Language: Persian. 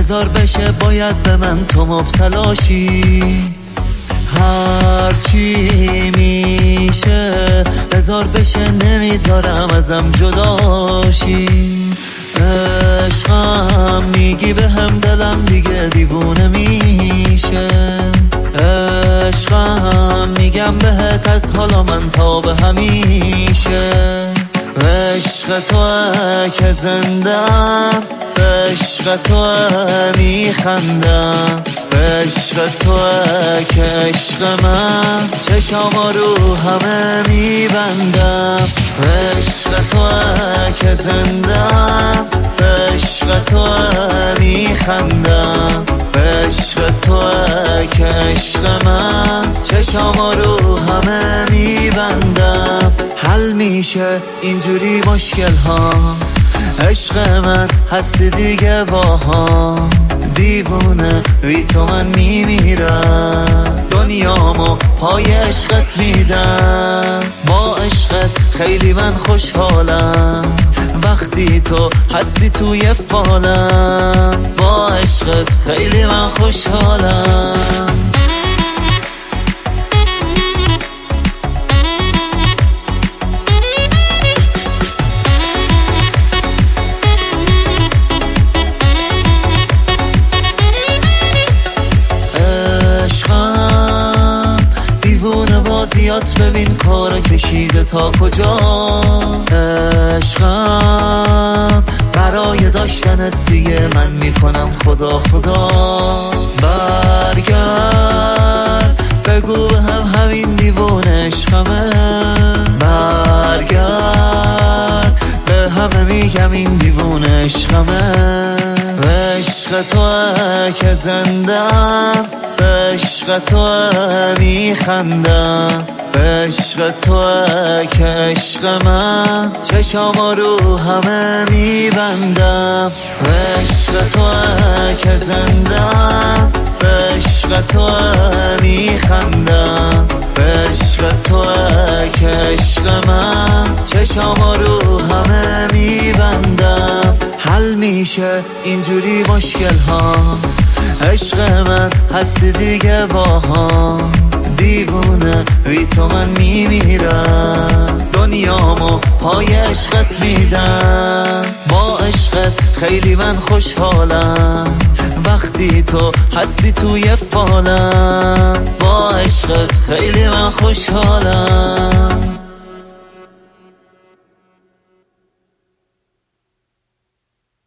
بذار بشه باید به من تو مبتلاشی. هرچی میشه بذار بشه نمیذارم ازم جداشی. عشقم میگی به هم دلم دیگه دیوونه میشه. عشقم میگم بهت از حالا من تا به همیشه. عشق توه که زندم، عشق توه میخندم، عشق توه که عشق من چشما رو همه میبندم. عشق توه که زندم، عشق توه میخندم، عشق توه که عشق من چشما رو همه میبندم. حل میشه اینجوری مشکل ها، عشق من هستی دیگه با هم. دیوونه بی تو من میمیرم، دنیامو پای عشقت میدم. با عشقت خیلی من خوشحالم، وقتی تو هستی توی فالم. با عشقت خیلی من خوشحالم. بازیات ببین کار کشیده تا کجا. عشقم برای داشتنت دیگه من میکنم خدا خدا. برگرد بگو به هم همین دیوونه عشقمه. برگرد به همه میگم این دیوونه عشقمه. عشق توه که زندم، عشق توه میخندم، عشق توه که عشق من چشما رو همه میبندم. عشق توه که زندم، عشق توه میخندم، عشق توه که عشق من چشما رو همه میبندم. حل میشه اینجوری مشکل ها، عشق من هستی دیگه با هم. دیوونه بی تو من میمیرم، دنیامو پای عشقت میدم. با عشقت خیلی من خوشحالم، وقتی تو هستی توی فالم. با عشقت خیلی من خوشحالم.